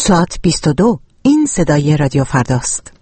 ساعت 22. این صدای رادیو فرداست.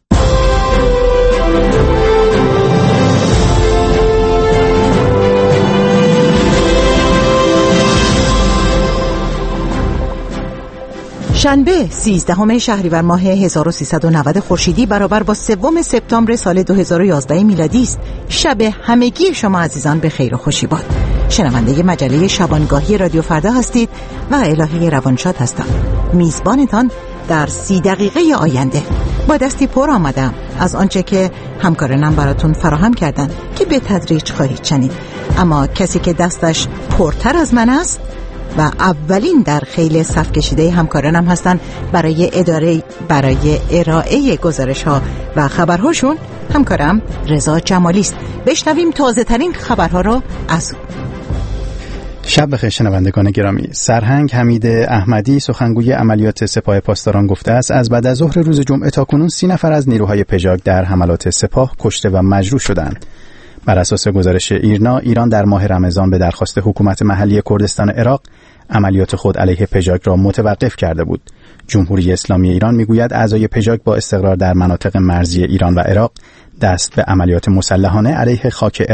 شنبه 13 شهریور ماه 1390 خورشیدی برابر با 3 سپتامبر سال 2011 میلادی است. شب همگی شما عزیزان به خیر و خوشی باد. شنونده مجله شبانگاهی رادیو فردا هستید و الهی روانشاد هستم. میزبانتان در 30 دقیقه آینده با دستی پر آمدم از آنچه که همکارانم براتون فراهم کردن که به تدریج خواهید شنید. اما کسی که دستش پرتر از من است و اولین در خیل صف کشیده همکارانم هستن برای ارائه گزارش‌ها و خبرهاشون همکارم رضا جمالی است. بشنویم تازه ترین خبرها رو از شب بخیر شنوندگان گرامی. سرهنگ حمید احمدی سخنگوی عملیات سپاه پاسداران گفته است از بعد از ظهر روز جمعه تا کنون 30 نفر از نیروهای پژاک در حملات سپاه کشته و مجروح شدند. بر اساس گزارش ایرنا، ایران در ماه رمضان به درخواست حکومت محلی کردستان عراق عملیات خود علیه پژاک را متوقف کرده بود. جمهوری اسلامی ایران میگوید اعضای پژاک با استقرار در مناطق مرزی ایران و عراق دست به عملیات مسلحانه علیه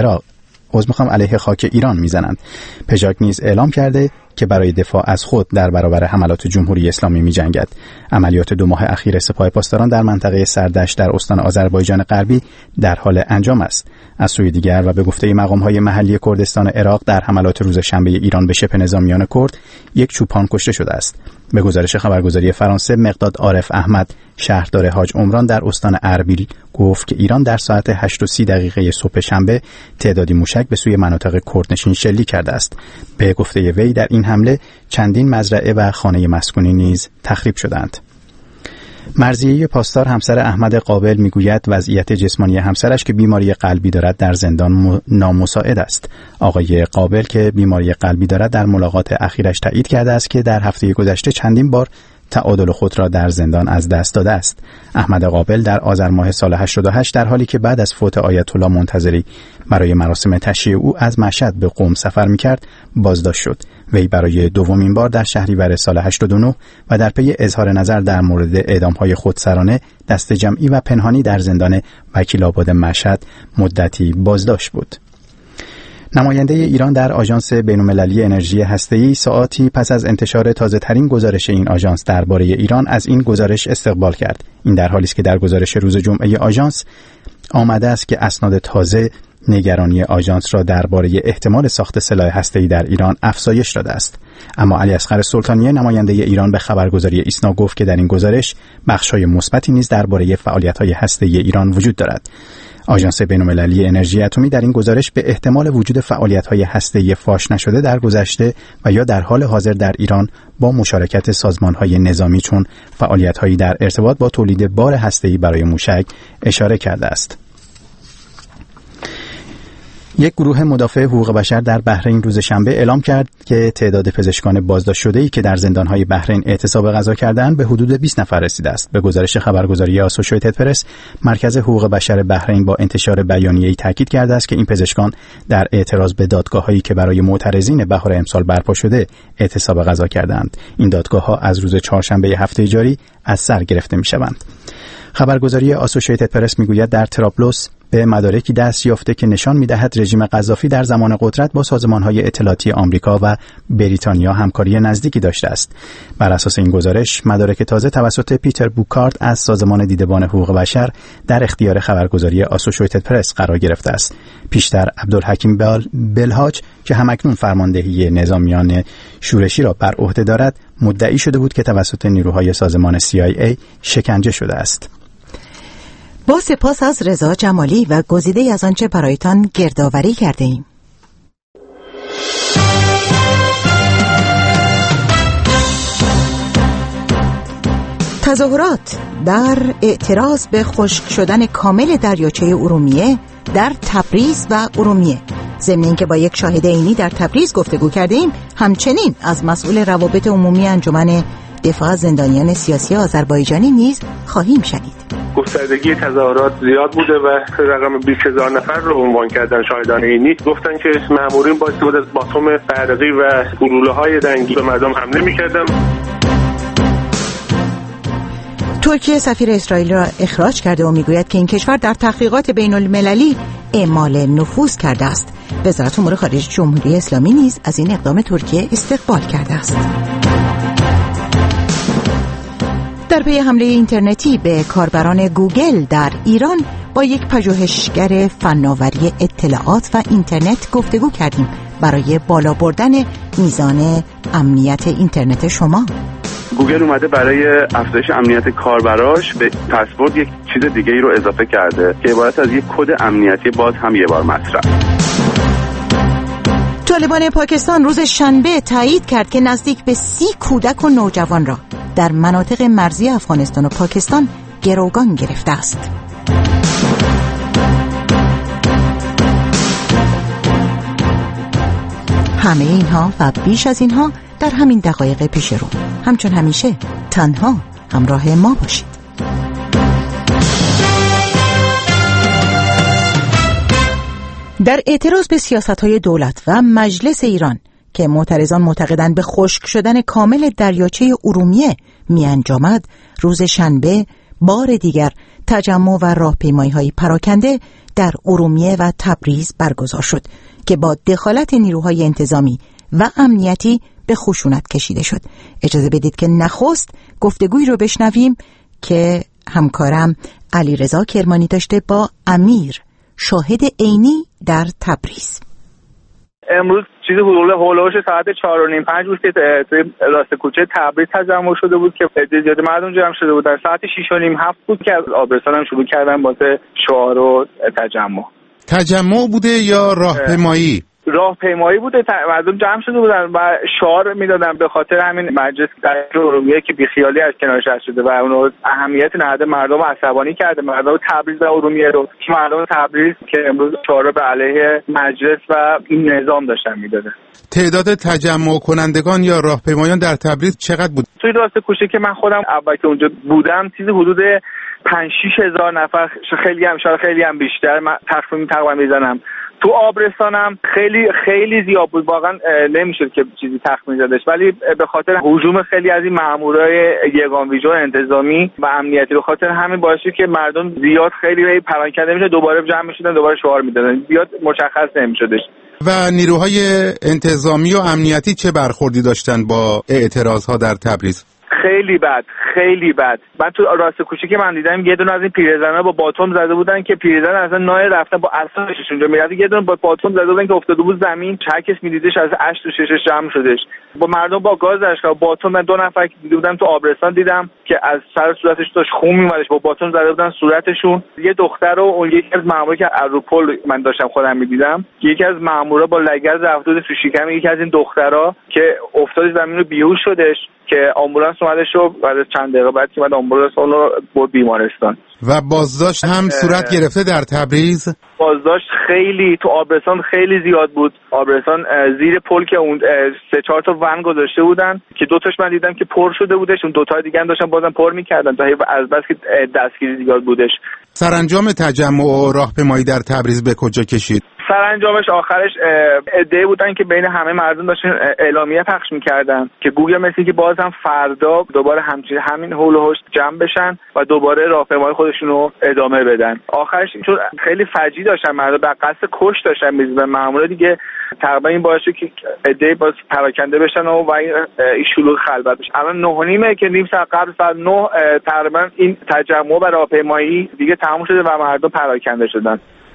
خاک ایران میزنند. پژاک نیز اعلام کرده که برای دفاع از خود در برابر حملات جمهوری اسلامی می‌جنگد. عملیات 2 ماه اخیر سپاه پاسداران در منطقه سردشت در استان آذربایجان غربی در حال انجام است. از سوی دیگر و به گفته مقام‌های محلی کردستان عراق در حملات روز شنبه ایران به شبه نظامیان کرد 1 چوپان کشته شده است. به گزارش خبرگزاری فرانسه، مقداد عارف احمد شهردار حاج عمران در استان اربیل گفت که ایران در ساعت 8:30 صبح شنبه تعدادی موشک به سوی مناطق کردنشین شلیک کرده است. به گفته وی در این حمله چندین مزرعه و خانه مسکونی نیز تخریب شدند. مرضیه پاسدار همسر احمد قابل میگوید وضعیت جسمانی همسرش که بیماری قلبی دارد در زندان نامساعد است. آقای قابل که بیماری قلبی دارد در ملاقات اخیرش تایید کرده است که در هفته گذشته چندین بار تعادل خود را در زندان از دست داده است. احمد قابل در آذر ماه سال 88 در حالی که بعد از فوت آیت الله منتظری برای مراسم تشییع او از مشهد به قم سفر می‌کرد بازداشت شد. وی برای دومین بار در شهریور سال 89 و در پی اظهار نظر در مورد اعدام‌های خودسرانه دست جمعی و پنهانی در زندان وکیل‌آباد مشهد مدتی بازداشت بود. نماینده ایران در آژانس بین‌المللی انرژی هسته‌ای ساعاتی پس از انتشار تازه‌ترین گزارش این آژانس درباره ایران از این گزارش استقبال کرد. این در حالی است که در گزارش روز جمعه آژانس آمده است که اسناد تازه نگرانی آژانس را درباره احتمال ساخت سلاح هسته‌ای در ایران افزایش داده است. اما علی اصغر سلطانیه نماینده ایران به خبرگزاری ایسنا گفت که در این گزارش بخش‌های مثبتی نیز درباره فعالیت‌های هسته‌ای ایران وجود دارد. آژانس بین‌المللی انرژی اتمی در این گزارش به احتمال وجود فعالیت‌های هسته‌ای فاش نشده در گذشته و یا در حال حاضر در ایران با مشارکت سازمان‌های نظامی چون فعالیت‌هایی در ارتباط با تولید بار هسته‌ای برای موشک اشاره کرده است. یک گروه مدافع حقوق بشر در بحرین روز شنبه اعلام کرد که تعداد پزشکان بازداشت شده‌ای که در زندان‌های بحرین اعتصاب غذا کردند به حدود 20 نفر رسیده است. به گزارش خبرگزاری آسوشییتد پرس، مرکز حقوق بشر بحرین با انتشار بیانیه‌ای تاکید کرده است که این پزشکان در اعتراض به دادگاه‌هایی که برای معترضین بهار امسال برپا شده اعتصاب غذا کردند. این دادگاه‌ها از روز چهارشنبه هفته جاری از سر گرفته می‌شوند. خبرگزاری آسوشییتد پرس میگوید در طرابلس به مدارکی دست یافته که نشان می‌دهد رژیم قذافی در زمان قدرت با سازمان‌های اطلاعاتی آمریکا و بریتانیا همکاری نزدیکی داشته است. بر اساس این گزارش، مدارک تازه توسط پیتر بوکارت از سازمان دیدبان حقوق بشر در اختیار خبرگزاری آسوشییتد پرس قرار گرفته است. پیشتر عبدالحکیم بلهاج که همکنون فرماندهی نظامیان شورشی را بر عهده دارد، مدعی شده بود که توسط نیروهای سازمان CIA شکنجه شده است. با سپاس از رضا جمالی و گزیده‌ای از آنچه برایتان گردآوری کرده ایم. تظاهرات در اعتراض به خشک شدن کامل دریاچه ارومیه در تبریز و ارومیه. ضمن اینکه با یک شاهد عینی در تبریز گفتگو کردیم، همچنین از مسئول روابط عمومی انجمن دفاع از زندانیان سیاسی آذربایجانی نیز خواهیم شنید. گستردگی تظاهرات زیاد بوده و رقم 20,000 نفر رو عنوان کردن شاهدان عینی. گفتن که مامورین با استفاده از باتوم برقی و گلوله‌های رنگی به مردم حمله می‌کردن. ترکیه سفیر اسرائیل را اخراج کرده و میگوید که این کشور در تحقیقات بین المللی اعمال نفوذ کرده است. وزارت امور خارجه جمهوری اسلامی نیز از این اقدام ترکیه استقبال کرده است. در پی حمله اینترنتی به کاربران گوگل در ایران با یک پژوهشگر فناوری اطلاعات و اینترنت گفتگو کردیم برای بالا بردن میزان امنیت اینترنت شما. گوگل اومده برای افزایش امنیت کاربراش به پسورد یک چیز دیگه ای رو اضافه کرده که عبارت از یک کد امنیتی باز هم یه بار مطرح. طالبان پاکستان روز شنبه تایید کرد که نزدیک به 30 کودک و نوجوان را در مناطق مرزی افغانستان و پاکستان گروگان گرفته است. همه اینها و بیش از اینها در همین دقایق پیش رو. همچون همیشه تنها همراه ما باشید. در اعتراض به سیاست‌های دولت و مجلس ایران که معترضان معتقدند به خشک شدن کامل دریاچه ارومیه می‌انجامد، روز شنبه بار دیگر تجمع و راهپیمایی‌های پراکنده در ارومیه و تبریز برگزار شد که با دخالت نیروهای انتظامی و امنیتی به خشونت کشیده شد. اجازه بدید که نخست گفتگویی رو بشنویم که همکارم علیرضا کرمانی داشته با امیر، شاهد عینی در تبریز. امروز چیزی حدود هولوش ساعت 4:30-5 بود که توی راست کوچه تبریز تجمع شده بود که زیاد مردم جمع شده بود. در ساعت 6:30-7 بود که از آبرسان هم شروع کردن واسه شعار و تجمع بوده یا راهپیمایی؟ راهپیمایی بوده. مردم جمع شده بودن و شعار میدادن به خاطر همین مجلس در ارومیه که بیخیالی از کنارش شده و اون اهمیت نهاده مردم عصبانی کرده، مردم تبریز و ارومیه رو. مردم تبریز که امروز شعار به علیه مجلس و این نظام داشتن میدادن. تعداد تجمع کنندگان یا راهپیمایان در تبریز چقدر بود؟ توی راست کوچه که من خودم اول که اونجا بودم چیزی حدود 5-6 هزار نفر، خیلی هم بیشتر من تقریبا میزنم. تو آبرستانم خیلی زیاد بود، واقعا نمیشد که چیزی تخمین زدش، ولی به خاطر هجوم خیلی از این مامورای یگان ویژه انتظامی و امنیتی به خاطر همین باعث شد که مردم زیاد خیلی پراکنده میشد، دوباره جمع میشدن، دوباره شعار میدادن، زیاد مشخص نمیشدش. و نیروهای انتظامی و امنیتی چه برخوردی داشتن با اعتراضها در تبریز؟ خیلی بد. من تو راست کوچه که من دیدم یه دونه از این پیرزنا با باتوم زده بودن که پیرزن اصلا نای رفتن با اساسش اونجا میرفت، یه دونه با باتوم زده بودن که افتاده بود زمین، هر کس میدیدش از اش تو ششش جمع شدش. با مردم با گاز اشکا باتوم. من 2 نفر که دیده بودم تو آبرستان دیدم که از سر صورتش داشت خون میومدش، با باتوم زده بودن صورتشون. یه دختر رو اون یکی از مامورا که اروپول من داشتم خودم میدیدم، یکی از مامورا با لگد رفته تو شکم یکی از این دخترا که افتاد زمین رو بیهوش شدش که آمبولانس اومدش و بعد از چند دقیقه بعد که اومد آمبولانس اون رو برد بیمارستان. و بازداشت هم صورت گرفته در تبریز؟ بازداشت خیلی تو آبرستان خیلی زیاد بود. آبرستان زیر پل که اون 3-4 تا ون گذاشته بودن که 2 تاش من دیدم که پر شده بودش، اون 2 تا دیگه هم داشتن بازم پر می‌کردن تا از بس که دستگیری زیاد بودش. سرانجام تجمع و راهپیمایی در تبریز به کجا کشید؟ سرانجامش آخرش ایده بودن که بین همه مردم داشتن اعلامیه پخش می‌کردن که گویا مثل که باز هم فردا دوباره همین هول و هشت جمع بشن و دوباره راهپیمایی خودشون رو ادامه بدن. آخرش چون خیلی فجیع داشتن مردم به قصد کش داشتن می‌زدن مامورا دیگه، تقریبا این باعث شد که ایده باز پراکنده بشن و این شلوغ خلوت بشه. الان 9:30 که نیم ساعت قبل ساعت 9 تقریبا این تجمع و راهپیمایی دیگه تموم شده و مردم پراکنده شدن.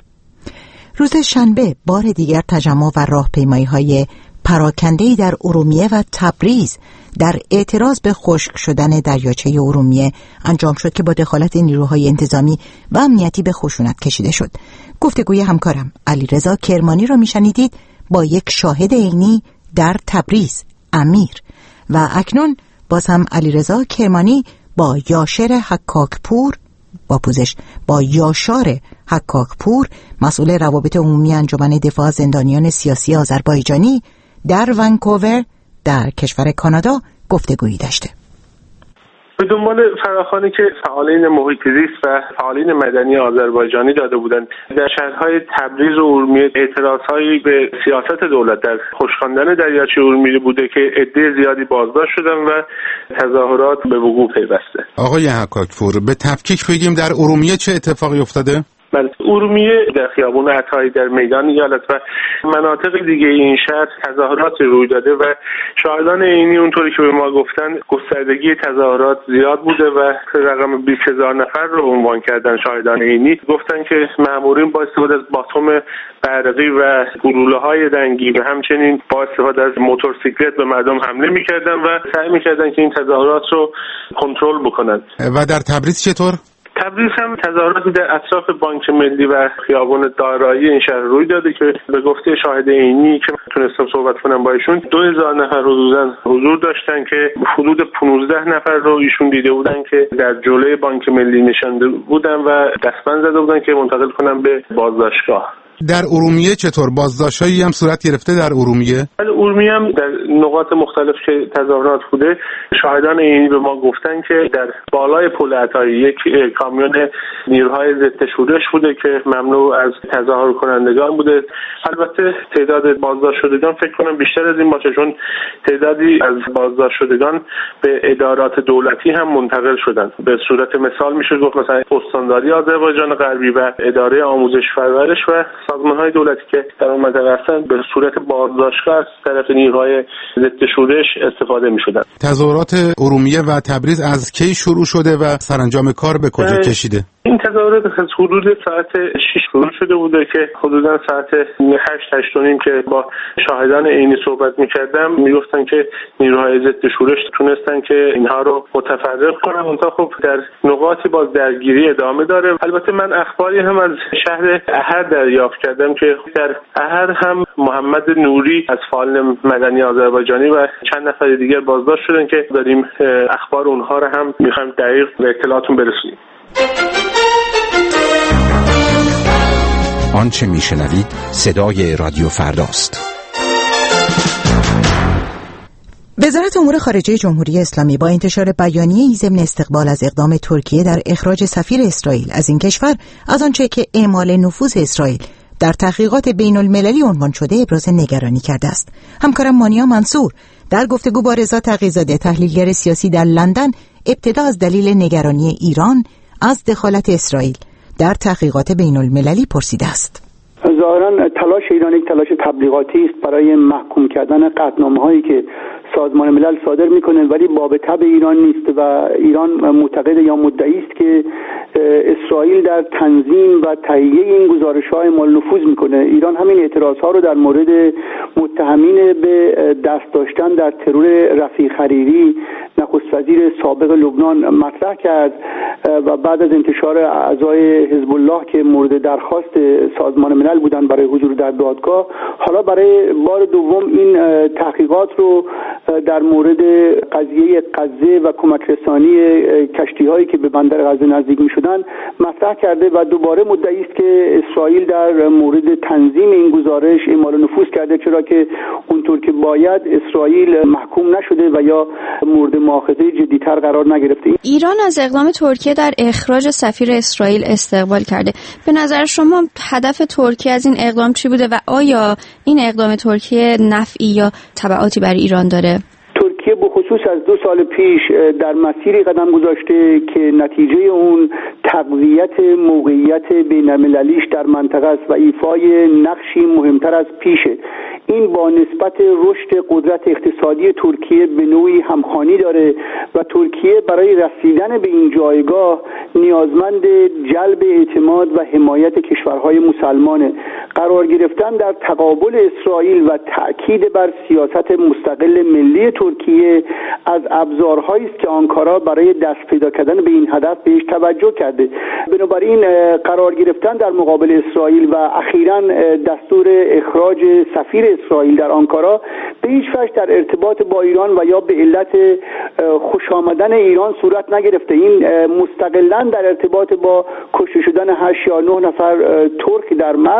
روز شنبه بار دیگر تجمع و راهپیمایی‌های پراکنده‌ای در ارومیه و تبریز در اعتراض به خشک شدن دریاچه ارومیه انجام شد که با دخالت نیروهای انتظامی و امنیتی به خشونت کشیده شد. گفتگوی همکارم علیرضا کرمانی را میشنیدید با یک شاهد عینی در تبریز، امیر. و اکنون باز هم علیرضا کرمانی با یاشار حکاکپور مسئول روابط عمومی انجمن دفاع زندانیان سیاسی آذربایجانی در ونکوور در کشور کانادا گفتگویی داشته. به دنبال فراخوانی که فعالین محیط زیست و فعالین مدنی آذربایجانی داده بودند در شهرهای تبریز و اورمیه اعتراضهایی به سیاست دولت در خشکاندن دریاچه اورمیه بوده که عده زیادی بازداشت شدن و تظاهرات به وقوع پیوسته. آقای حکاکپور، به تفکیک بگیم در ارومیه چه اتفاقی افتاده؟ ارومیه در خیابان عطایی در میدان ایالت و مناطق دیگه این شهر تظاهرات روی داده و شاهدان عینی اونطوری که به ما گفتن گستردگی تظاهرات زیاد بوده و رقم 20,000 نفر رو عنوان کردن. شاهدان عینی گفتن که مامورین با استفاده از باتوم برقی و گلوله‌های رنگی و همچنین با استفاده از موتورسیکلت به مردم حمله می‌کردن و سعی می‌کردن که این تظاهرات رو کنترل بکنن. و در تبریز چطور؟ تبریز هم تظاهراتی در اطراف بانک ملی و خیابان دارایی این شهر روی داده که به گفته شاهد عینی که تونستم صحبت کنم با ایشون 2,000 نفر حضور داشتن که حدود 15 نفر رو ایشون دیده بودن که در جلوی بانک ملی نشسته بودن و دستبند زده بودن که منتقل کنن به بازداشتگاه. در ارومیه چطور بازداشتایی هم صورت گرفته در ارومیه؟ ارومیه هم در نقاط مختلف که تظاهرات بوده شاهدان عینی به ما گفتن که در بالای پل عطایی یک کامیون نیروهای ضد شورش بوده که ممنوع از تظاهر کنندگان بوده. البته تعداد بازداشت شدگان فکر کنم بیشتر از این باشه چون تعدادی از بازداشت شدگان به ادارات دولتی هم منتقل شدن. به صورت مثال میشه گفت مثلا استانداری آذربایجان غربی و اداره آموزش پرورش و سازمان‌های دولتی که در اون منطقه هستن به صورت بازداشتگاه از طرف نیروهای ضد شورش استفاده می‌شدن. تظاهرات ارومیه و تبریز از کی شروع شده و سرانجام کار به کجا کشیده؟ این تظاهرات از حدود ساعت 6 شروع شده بوده که حدوداً ساعت 8:30 که با شاهدان عینی صحبت می‌کردم میگفتن که نیروهای ضد شورش تونستن که اینها رو متفرق کنن. اونتا خب در نقاطی باز درگیری ادامه داره. البته من اخباری هم از شهر احد دریافت کردم که در احد هم محمد نوری از فعالین مدنی آذربایجانی و چند نفر دیگر بازداشت شدن که داریم اخبار اونها رو هم می‌خوایم دقیق به اطلاعاتون برسونیم. آنچه میشنوید صدای رادیو فرداست. وزارت امور خارجه جمهوری اسلامی با انتشار بیانیه‌ای ضمن استقبال از اقدام ترکیه در اخراج سفیر اسرائیل از این کشور از آنچه که اعمال نفوذ اسرائیل در تحقیقات بین المللی عنوان شده ابراز نگرانی کرده است. همکارم مانیا منصور در گفتگو با رضا تقی‌زاده تحلیلگر سیاسی در لندن ابتدا از دلیل نگرانی ایران از دخالت اسرائیل در تحقیقات بین المللی پرسیده است. ظاهراً تلاش ایران یک تلاش تبلیغاتی است برای محکوم کردن قطعنامه‌هایی که سازمان ملل صادر میکنه، ولی باب طبع ایران نیست و ایران معتقد یا مدعی است که اسرائیل در تنظیم و تهیه این گزارش‌ها اعمال نفوذ میکنه. ایران همین اعتراض‌ها رو در مورد متهمین به دست داشتن در ترور رفیق حریری نخست وزیر سابق لبنان مطرح کرد و بعد از انتشار اعضای حزب الله که مورد درخواست سازمان ملل بودن برای حضور در دادگاه، حالا برای بار دوم این تحقیقات رو در مورد قضیه غزه و کمک رسانی کشتی‌هایی که به بندر غزه نزدیک می‌شدن مطرح کرده و دوباره مدعی است که اسرائیل در مورد تنظیم این گزارش اعمال نفوذ کرده، چرا که اونطور که باید اسرائیل محکوم نشده و یا مورد مؤاخذه جدی‌تر قرار نگرفته. ایران از اقدام ترکیه در اخراج سفیر اسرائیل استقبال کرده. به نظر شما هدف ترکیه از این اقدام چی بوده و آیا این اقدام ترکیه نفعی یا تبعاتی برای ایران داره؟ ترکیه بخصوص از 2 سال پیش در مسیری قدم گذاشته که نتیجه اون تقویت موقعیت بین‌المللیش در منطقه است و ایفای نقشی مهمتر از پیشه. این با نسبت رشد قدرت اقتصادی ترکیه به نوعی همخوانی داره و ترکیه برای رسیدن به این جایگاه نیازمند جلب اعتماد و حمایت کشورهای مسلمانه. قرار گرفتن در تقابل اسرائیل و تأکید بر سیاست مستقل ملی ترکیه از ابزارهایی است که آنکارا برای دست پیدا کردن به این هدف بهش توجه کرده. بنابراین قرار گرفتن در مقابل اسرائیل و اخیراً دستور اخراج سفیر اسرائیل در آنکارا به هیچ وجه در ارتباط با ایران و یا به علت خوش آمدن ایران صورت نگرفته. این مستقلاً در ارتباط با کشته شدن 8 یا 9 نفر ترک در مرز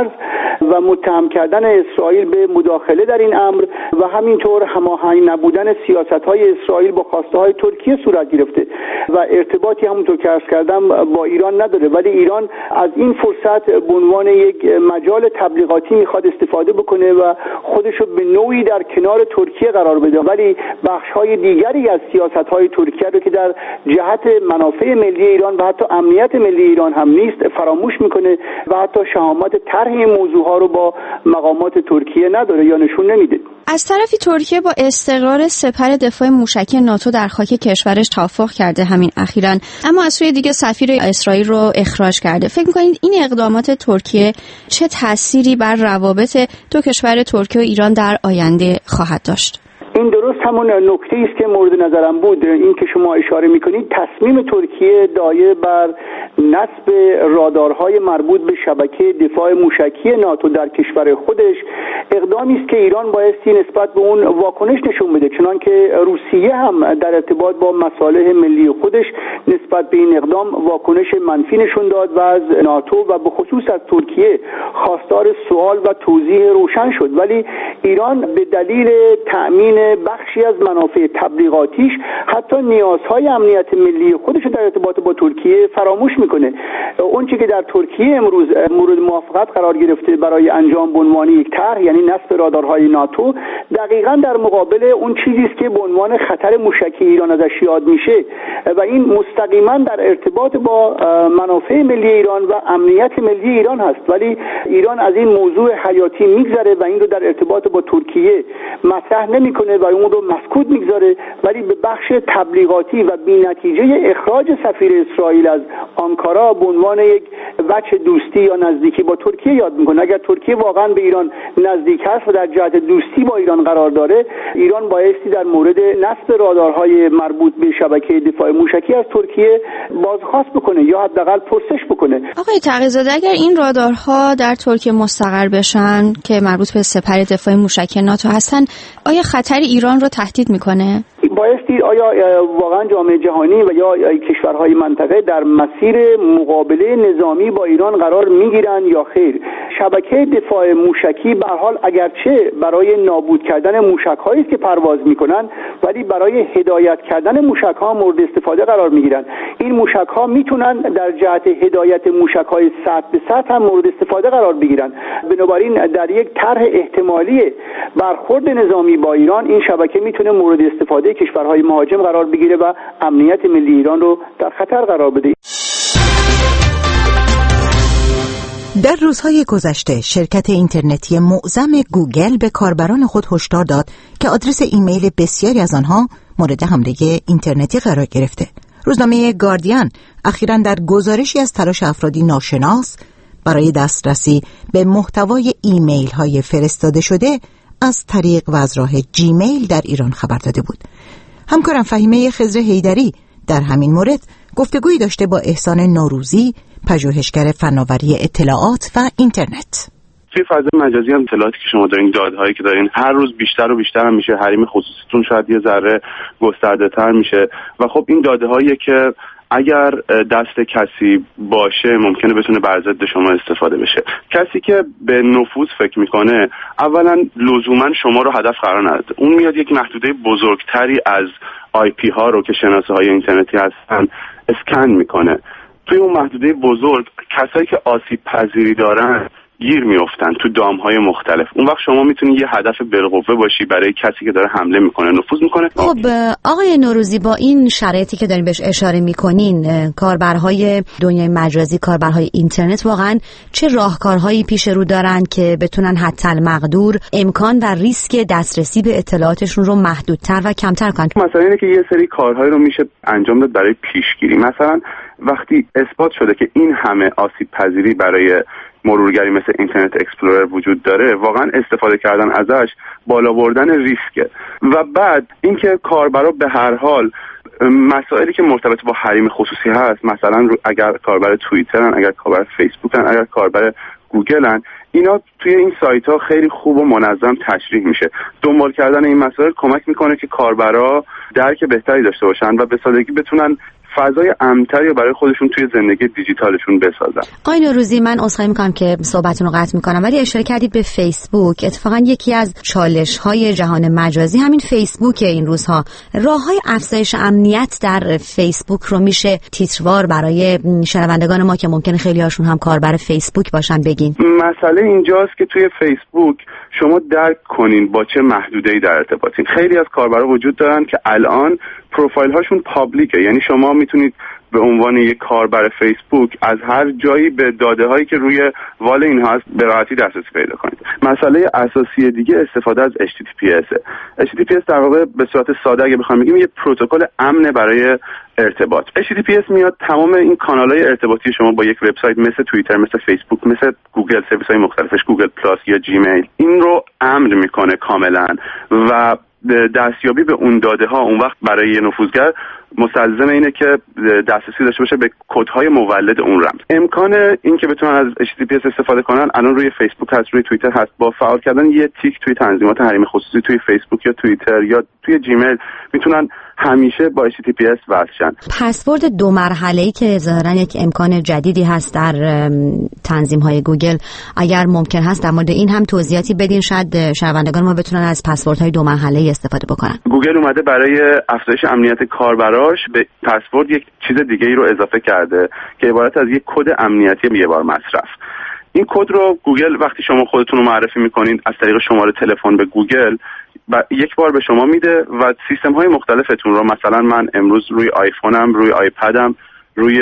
و متهم کردن اسرائیل به مداخله در این امر و همینطور هماهنگ نبودن سیاست‌های اسرائیل با خواسته‌های ترکیه صورت گرفته و ارتباطی همونطور که عرض کردم با ایران نداره، ولی ایران از این فرصت به عنوان یک مجال تبلیغاتی میخواد استفاده بکنه و خودشو به نوعی در کنار ترکیه قرار بده، ولی بخش‌های دیگری از سیاست‌های ترکیه رو که در جهت منافع ملی ایران و حتی امنیت ملی ایران هم نیست فراموش میکنه و حتی شهامت طرح این موضوعها رو با مقامات ترکیه نداره یا نشون نمیده. از طرفی ترکیه با استقرار سپر دفاع موشکی ناتو در خاک کشورش توافق کرده همین اخیراً، اما از سوی دیگه سفیر اسرائیل رو اخراج کرده. فکر می‌کنید این اقدامات ترکیه چه تأثیری بر روابط دو کشور ترکیه و ایران در آینده خواهد داشت؟ این درست همون نکته است که مورد نظرم بود. این که شما اشاره میکنید تصمیم ترکیه دایه بر نصب رادارهای مربوط به شبکه دفاع موشکی ناتو در کشور خودش اقدامی است که ایران بایستی نسبت به اون واکنش نشون بده، چنان که روسیه هم در ارتباط با مصالح ملی خودش نسبت به این اقدام واکنش منفی نشون داد و از ناتو و به خصوص از ترکیه خواستار سوال و توضیح روشن شد، ولی ایران به دلیل تأمین بخشی از منافع تبلیغاتیش حتی نیازهای امنیت ملی خودش در ارتباط با ترکیه فراموش میکنه. اون چیزی که در ترکیه امروز مورد موافقت قرار گرفته برای انجام به عنوان یک طرح، یعنی نصب رادارهای ناتو، دقیقاً در مقابل اون چیزی است که به عنوان خطر موشکی ایران ازش یاد میشه و این مستقیما در ارتباط با منافع ملی ایران و امنیت ملی ایران هست، ولی ایران از این موضوع حیاتی میگذره و این رو در ارتباط با ترکیه مطرح نمیکنه و اون رو مسکوت میگذاره، ولی به بخش تبلیغاتی و بی‌نتیجه اخراج سفیر اسرائیل از آنکارا به عنوان یک وجه دوستی یا نزدیکی با ترکیه یاد میکنه. اگر ترکیه واقعا به ایران نزدیک هست و در جهت دوستی با ایران قرار داره، ایران بایستی در مورد نصب رادارهای مربوط به شبکه دفاع موشکی از ترکیه بازخواست بکنه یا حداقل پرسش بکنه. آقای تقی‌زاده، اگر این رادارها در ترکیه مستقر بشن که مربوط به سپر دفاع موشکی ناتو هستن، آیا خطر ایران رو تهدید میکنه؟ بایستی آیا واقعا جامعه جهانی و یا کشورهای منطقه در مسیر مقابله نظامی با ایران قرار میگیرن یا خیر؟ شبکه دفاع موشکی به هر حال اگرچه برای نابود کردن موشک‌هایی است که پرواز میکنن، ولی برای هدایت کردن موشک‌ها مورد استفاده قرار میگیرن. این موشک‌ها میتونن در جهت هدایت موشک‌های سطح به سطح هم مورد استفاده قرار بگیرن. بنابراین در یک طرح احتمالی برخورد نظامی با ایران، این شبکه میتونه مورد استفاده کشورهای مهاجم قرار بگیره و امنیت ملی ایران رو در خطر قرار بده. در روزهای گذشته شرکت اینترنتی معظم گوگل به کاربران خود هشدار داد که آدرس ایمیل بسیاری از آنها مورد حمله اینترنتی قرار گرفته. روزنامه گاردین اخیراً در گزارشی از تلاش افرادی ناشناس برای دسترسی به محتوای ایمیل های فرستاده شده از طریق و از راه جیمیل در ایران خبر داده بود. همکارم فهیمه خضر حیدری در همین مورد گفتگویی داشته با احسان نوروزی، پژوهشگر فناوری اطلاعات و اینترنت. توی فضای مجازی هم اطلاعاتی که شما دارین، دادهایی که دارین، هر روز بیشتر و بیشتر هم میشه. حریم خصوصیتون شاید یه ذره گسترده‌تر میشه و خب این داده‌هایی که اگر دست کسی باشه ممکنه بتونه بر ضد شما استفاده بشه. کسی که به نفوذ فکر میکنه اولا لزوما شما رو هدف قرار نده. اون میاد یک محدوده بزرگتری از آی پی ها رو که شناسه های اینترنتی هستن اسکن میکنه. توی اون محدوده بزرگ کسایی که آسیب پذیری دارن گیر میافتن تو دام‌های مختلف. اون وقت شما میتونی یه هدف بالقوه باشی برای کسی که داره حمله میکنه، نفوذ میکنه. خب آقای نوروزی، با این شرایطی که دارین بهش اشاره میکنین، کاربرهای دنیای مجازی، کاربرهای اینترنت، واقعا چه راهکارهایی پیش رو دارن که بتونن حتی المقدور امکان و ریسک دسترسی به اطلاعاتشون رو محدودتر و کمتر کنن؟ مثلا اینه که یه سری کارهایی رو میشه انجام داد برای پیشگیری. مثلا وقتی اثبات شده که این همه آسیب پذیری برای مرورگری مثل اینترنت اکسپلورر وجود داره، واقعا استفاده کردن ازش بالا بردن ریسکه. و بعد اینکه کاربرا به هر حال مسائلی که مرتبط با حریم خصوصی هست، مثلا اگر کاربر توییترن، اگر کاربر فیسبوکن، اگر کاربر گوگلن، اینا توی این سایت ها خیلی خوب و منظم تشریح میشه. دنبال کردن این مسائل کمک میکنه که کاربرا درک بهتری داشته باشن و به سادگی بتونن فضای امن‌تری برای خودشون توی زندگی دیجیتالشون بسازن. آقای نوروزی، من عذرخواهی می‌کنم که صحبتتون رو قطع می‌کنم، ولی اشاره کردید به فیسبوک. اتفاقا یکی از چالش‌های جهان مجازی همین فیسبوک این روزها. راه‌های افزایش امنیت در فیسبوک رو میشه تیتروار برای شنوندگان ما که ممکنه خیلی هاشون هم کاربر فیسبوک باشن بگین؟ مسئله اینجاست که توی فیسبوک شما درک کنین با چه محدوده‌ای در ارتباطین. خیلی از کاربرا وجود دارن که الان پروفایل هاشون پابلیکه، یعنی شما میتونید به عنوان یک کاربر فیسبوک از هر جایی به داده هایی که روی وال اینها هست به راحتی دسترسی پیدا کنید. مسئله اساسی دیگه استفاده از HTTPS. HTTPS در واقع به صورت ساده اگه بخوام بگیم یه پروتکل امن برای ارتباط. HTTPS میاد تمام این کانال‌های ارتباطی شما با یک وبسایت مثل توییتر، مثل فیسبوک، مثل گوگل، سرویس‌های مختلفش، گوگل پلاس یا جیمیل، این رو امن میکنه کاملا و دستیابی به اون داده ها اون وقت برای یه نفوذگر مستلزم اینه که دسترسی داشته باشه به کدهای مولد اون رمز. امکان این که بتونن از HTTPS استفاده کنن الان روی فیسبوک هست، روی توییتر هست. با فعال کردن یه تیک توی تنظیمات حریم خصوصی توی فیسبوک یا توییتر یا توی جیمیل میتونن همیشه با HTTPS وصل شن. پسورد 2 مرحله‌ای که ظاهراً یک امکان جدیدی هست در تنظیم‌های گوگل، اگر ممکن هست در مورد این هم توضیحاتی بدین، شاید شنوندگان ما بتونن از پسوردهای 2 مرحله‌ای استفاده بکنن. گوگل اومده برای افزایش امنیت کاربراش به پسورد یک چیز دیگه ای رو اضافه کرده که عبارت از یک کد امنیتی یه بار مصرف. این کد رو گوگل وقتی شما خودتون رو معرفی می‌کنید از طریق شماره تلفن به گوگل یک بار به شما میده و سیستم‌های مختلفتون رو، مثلا من امروز روی آیفونم، روی آیپدم، روی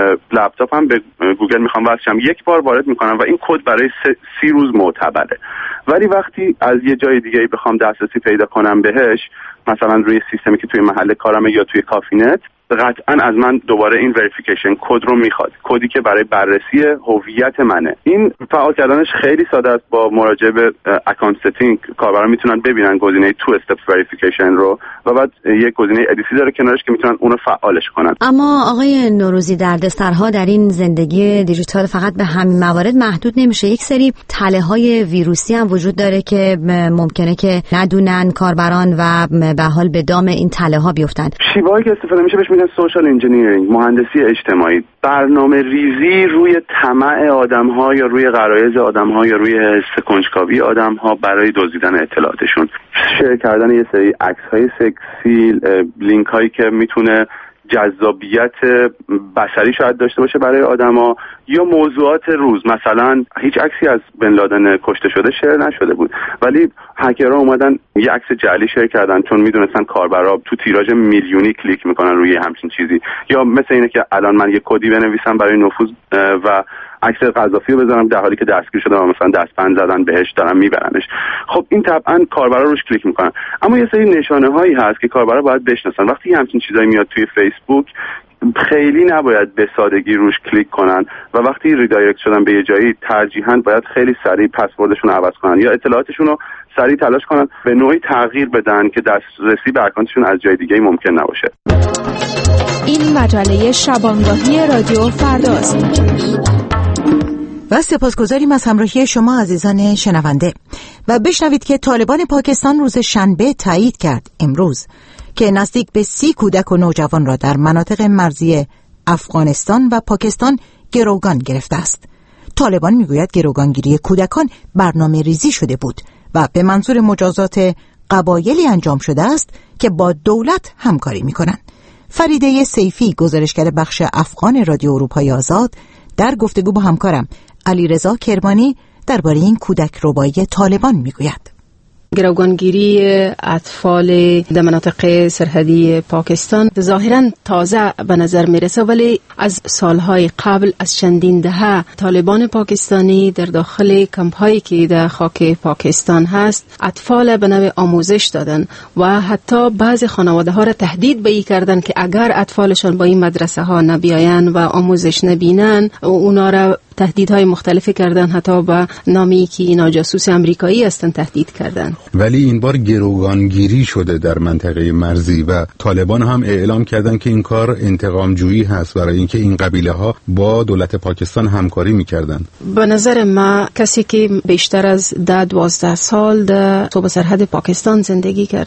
لپتاپم به گوگل میخوام وصل شم، یک بار وارد میکنم و این کد برای 30 روز معتبره. ولی وقتی از یه جای دیگه بخوام دسترسی پیدا کنم بهش، مثلا روی سیستمی که توی محل کارمه یا توی کافینت، قطعا از من دوباره این وریفیکیشن کد رو میخواد، کدی که برای بررسی هویت منه. این فعال کردنش خیلی ساده است. با مراجعه به اکانت ستینگ کاربران میتونن ببینن گزینه تو استپ وریفیکیشن رو و بعد یک گزینه ادیسی داره کنارش که میتونن اون رو فعالش کنن. اما آقای نوروزی، دردسرها در این زندگی دیجیتال فقط به همین موارد محدود نمیشه. یک سری تله‌های ویروسی هم وجود داره که ممکنه که ندونن کاربران و به حال به دام این تله‌ها بیفتن. شیوهایی که استفاده میشه بهش میگن سوشال انجینیرینگ، مهندسی اجتماعی، برنامه ریزی روی طمع آدم‌ها یا روی غرایز آدم‌ها یا روی حس کنجکاوی آدم‌ها برای دزدیدن اطلاعاتشون. شیر کردن یه سری عکس‌های سکسی، لینک‌هایی که میتونه جذابیت بصری شاید داشته باشه برای آدما، یا موضوعات روز. مثلا هیچ عکسی از بن لادن کشته شده شیر نشده بود ولی هکرها اومدن یه عکس جعلی شیر کردن چون میدونستن کاربرا تو تیراژ میلیونی کلیک میکنن روی همچین چیزی. یا مثل اینه که الان من یه کدی بنویسم برای نفوذ و عکس قذافی رو بذارم در حالی که دستگیر شده و مثلا دستبند زدن بهش دارن میبرنش. خب این طبعا کاربرا روش کلیک میکنن. اما یه سری نشانه هایی هست که کاربرا باید بشناسن. وقتی همچین چیزایی میاد توی فیسبوک خیلی نباید به سادگی روش کلیک کنن و وقتی ریدایرکت شدن به یه جایی ترجیحاً باید خیلی سریع پسوردشون رو عوض کنن یا اطلاعاتشون رو سریع تلاش کنن به نوعی تغییر بدن که دسترسی به اکانتشون از جای دیگه ممکن نباشه. این مجله شبانگاهی رادیو فرداست. و سپاسگزاریم از همراهی شما عزیزان شنونده. و بشنوید که طالبان پاکستان روز شنبه تایید کرد امروز که نزدیک به 30 کودک و نوجوان را در مناطق مرزی افغانستان و پاکستان گروگان گرفته است. طالبان میگوید گروگانگیری کودکان برنامه ریزی شده بود و به منظور مجازات قبایلی انجام شده است که با دولت همکاری میکنند. فریده سیفی، گزارشگر بخش افغان رادیو اروپای آزاد، در گفتگو با همکارم علیرضا کرمانی درباره این کودک ربایی طالبان میگوید. گروگانگیری اطفال در مناطق سرحدی پاکستان ظاهراً تازه به نظر میرسه، ولی از سالهای قبل از چندین دهه طالبان پاکستانی در داخل کمپ‌هایی که در خاک پاکستان هست اطفال به نوع آموزش دادن و حتی بعضی خانواده‌ها را تهدید به این کردن که اگر اطفالشان با این مدرسه ها نبیاین و آموزش نبینن اونا را تهدیدهای مختلفی کردن، حتی با نامی که اینا جاسوس امریکایی هستن تهدید کردن. ولی این بار گروگانگیری شده در منطقه مرزی و طالبان هم اعلام کردن که این کار انتقام جویی هست برای اینکه این قبیله ها با دولت پاکستان همکاری میکردن. به نظر ما کسی که بیشتر از 10-12 سال در صوب سرحد پاکستان زندگی کردم،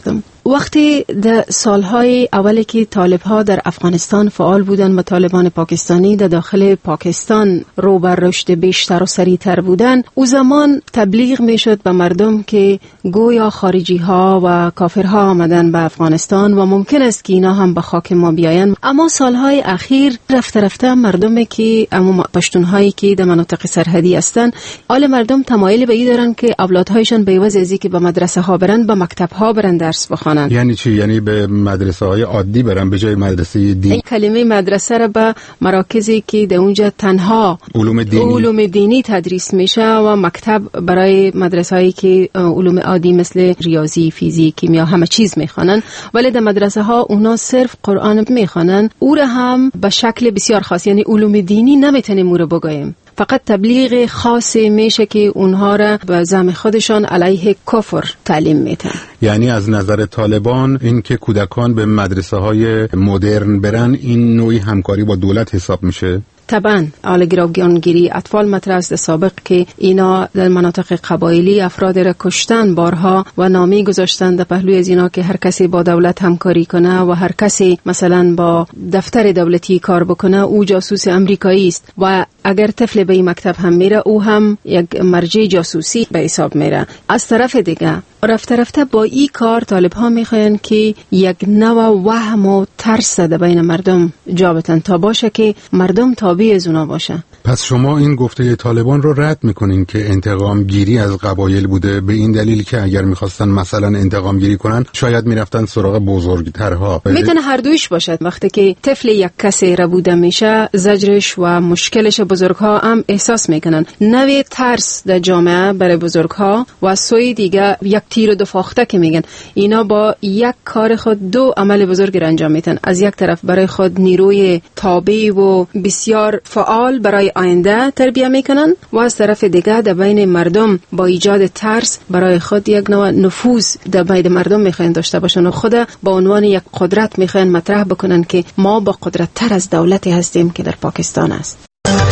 وقتی در سالهای اولی که طالب‌ها در افغانستان فعال بودن و طالبان پاکستانی در داخل پاکستان رو بر رشد بیشتر و سریعتر بودن، او زمان تبلیغ میشد به مردم که گویا خارجی ها و کافرها آمدن به افغانستان و ممکن است که اینا هم به خاک ما بیاین. اما سالهای اخیر رفته رفته مردم که اما پشتونهایی که در مناطق سرحدی هستن، حال مردم تمایل به این دارن که اولادهایشان به عوض از اینکه به مدرسه ها برن به مکتب ها برن درس بخوانن. یعنی چی؟ یعنی به مدرسه های عادی برن به جای مدرسه دینی؟ این کلمه مدرسه را به مراکزی که در اونجا تنها علوم دینی تدریس میشه و مکتب برای مدرسه‌ای که علوم عادی مثل ریاضی، فیزیک، کیمیا همه چیز میخوانن، ولی در مدرسه ها اونا صرف قرآن میخوانن. او را هم به شکل بسیار خاص، یعنی علوم دینی نمیتونیم او را بگوییم، فقط تبلیغ خاصی میشه که اونها را به زعم خودشان علیه کفر تعلیم میدن. یعنی از نظر طالبان این که کودکان به مدرسه های مدرن برن این نوعی همکاری با دولت حساب میشه؟ طبعا گروگانگیری اطفال مطرح است سابق که اینا در مناطق قبایلی افراد را کشتن بارها و نامی گذاشتن در پهلوی از اینا که هر کسی با دولت همکاری کنه و هر کسی مثلا با دفتر دولتی کار بکنه او جاسوس امریکایی است و اگر طفل به این مکتب هم میره او هم یک مرجع جاسوسی به حساب میره. از طرف دیگه رفته رفته با این کار طالب ها میخواین که یک نوع وهم و ترس در بین مردم جا بتن تا باشه که مردم تابع از اونا باشه. پس شما این گفته طالبان رو رد میکنین که انتقام گیری از قبایل بوده، به این دلیل که اگر میخواستن مثلا انتقام گیری کنن شاید میرفتن سراغ بزرگترها؟ میتونه هر دویش باشد. وقتی که طفل یک کسی ربوده میشه زجرش و مشکلش بزرگها هم احساس میکنن. نوع ترس در جامعه برای بزرگها و سوی دیگه یک تیر و دو فاخته که میگن اینا با یک کار خود دو عمل بزرگ را انجام میدن. از یک طرف برای خود نیروی تابع و بسیار فعال برای آینده تربیت میکنن و از طرف دیگه در بین مردم با ایجاد ترس برای خود یک نوع نفوذ در بین مردم میخواین داشته باشن و خود با عنوان یک قدرت میخواین مطرح بکنن که ما با قدرت تر از دولتی هستیم که در پاکستان است.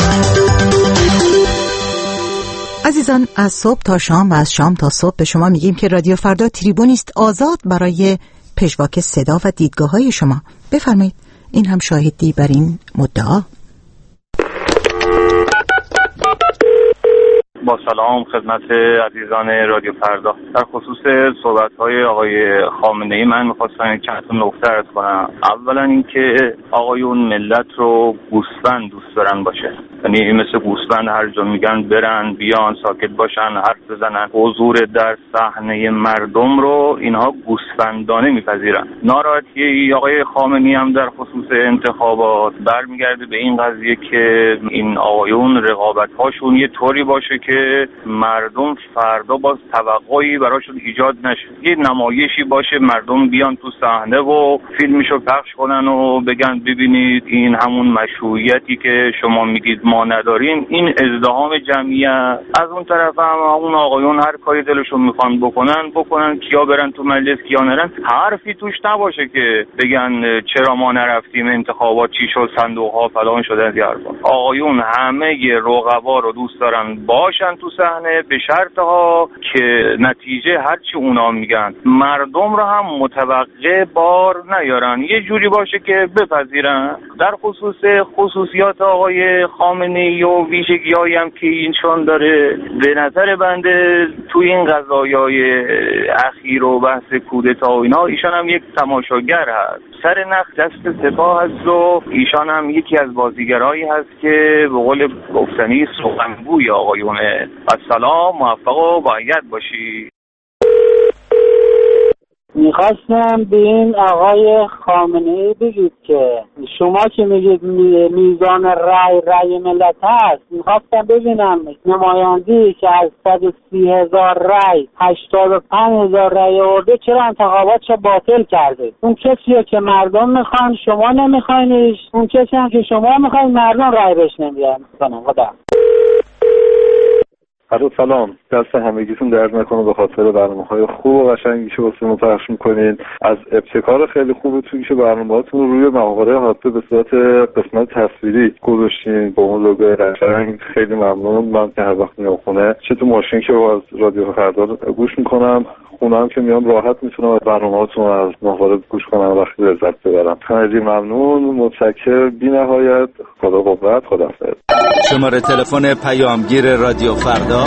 عزیزان، از صبح تا شام و از شام تا صبح به شما میگیم که رادیو فردا تریبونی است آزاد برای پژواک صدا و دیدگاه‌های شما. بفرمایید، این هم شاهدی بر این مدعا. با سلام خدمت عزیزان رادیو فردا. در خصوص صحبت‌های آقای خامنه‌ای من می‌خواستم چند تا نکته عرض کنم. اولا اینکه آقایون ملت رو گوسفند دوست دارن باشه، یعنی مثل گوسفند هر جا میگن برن بیان ساکت باشن حرف بزنن. حضور در صحنه مردم رو اینها گوسفندانه میپذیرن. ناراحتی آقای خامنه‌ای هم در خصوص انتخابات برمیگرده به این قضیه که این آقایون رقابت‌هاشون یه طوری باشه که مردم فردا باز توقعی براشون ایجاد نشه. یه نمایشی باشه مردم بیان تو صحنه و فیلمشو پخش کنن و بگن ببینید این همون مشروعیتی که شما میگید ما نداریم، این ازدحام جمعیت. از اون طرف هم اون آقایون هر کاری دلشون میخوان بکنن، کیا برن تو مجلس کیا نرن، حرفی توش نباشه که بگن چرا ما نرفتیم انتخابات چی شد صندوق‌ها فلان شده. از آقایون همه رقبا رو دوست دارن باشن تو صحنه به شرط ها که نتیجه هرچی اونا میگن مردم رو هم متوقع بار نیارن، یه جوری باشه که بپذیرن. در خصوصیات آقای خامنه‌ای و ویژگی‌هایی هم که اینشون داره، به نظر بنده تو این قضایای اخیر و بحث کودتا و اینا ایشان هم یک تماشاگر هست، سر نخ دست سپاه هست و ایشان هم یکی از بازیگرایی هست که به قول گفتنی سخنگوی آقایونه. السلام، موفق و باید باشی. میخواستم به این آقای خامنه‌ای بگید که شما که میگید میزان رأی ملت هست، میخواستم ببینم نمایندگی که از 130,000 رأی 85,000 رأی آورده چرا انتخاباتش باطل کرده؟ اون کسیه که مردم میخوان شما نمیخواینش، اون کسی هم که شما میخواین مردم رأی بهش نمیدن. خدا سلام، دست همگیتون درد نکنه به خاطر برنامه‌های خوب و قشنگی که واسمون پخش می‌کنین. از ابتکار خیلی خوبتون که برنامه‌هاتون روی مقاله حاطه به صورت قسمت تصویری گذاشتین با اون لوگوی قشنگ، خیلی ممنونم. من که هر وقت میام خونه چه تو ماشین که از رادیو فردا گوش می‌کنم خونه هم که میام راحت میتونم از برنامه‌هاتون از ماهواره گوش کنم و خیلی لذت ببرم. خیلی ممنون، متشکرم، بی‌نهایت. خدا قوت، خداحافظ. شماره تلفن پیامگیر رادیو فردا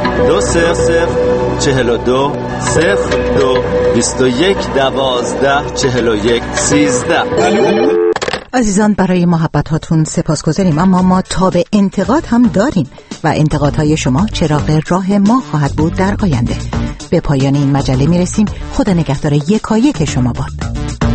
2042 02 21 12 41 13. عزیزان برای محبت هاتون سپاسگزاریم، اما ما تاب انتقاد هم داریم و انتقادهای شما چراغ راه ما خواهد بود در آینده. به پایان این مجله میرسیم. خدا نگهدار یکایک شما باد.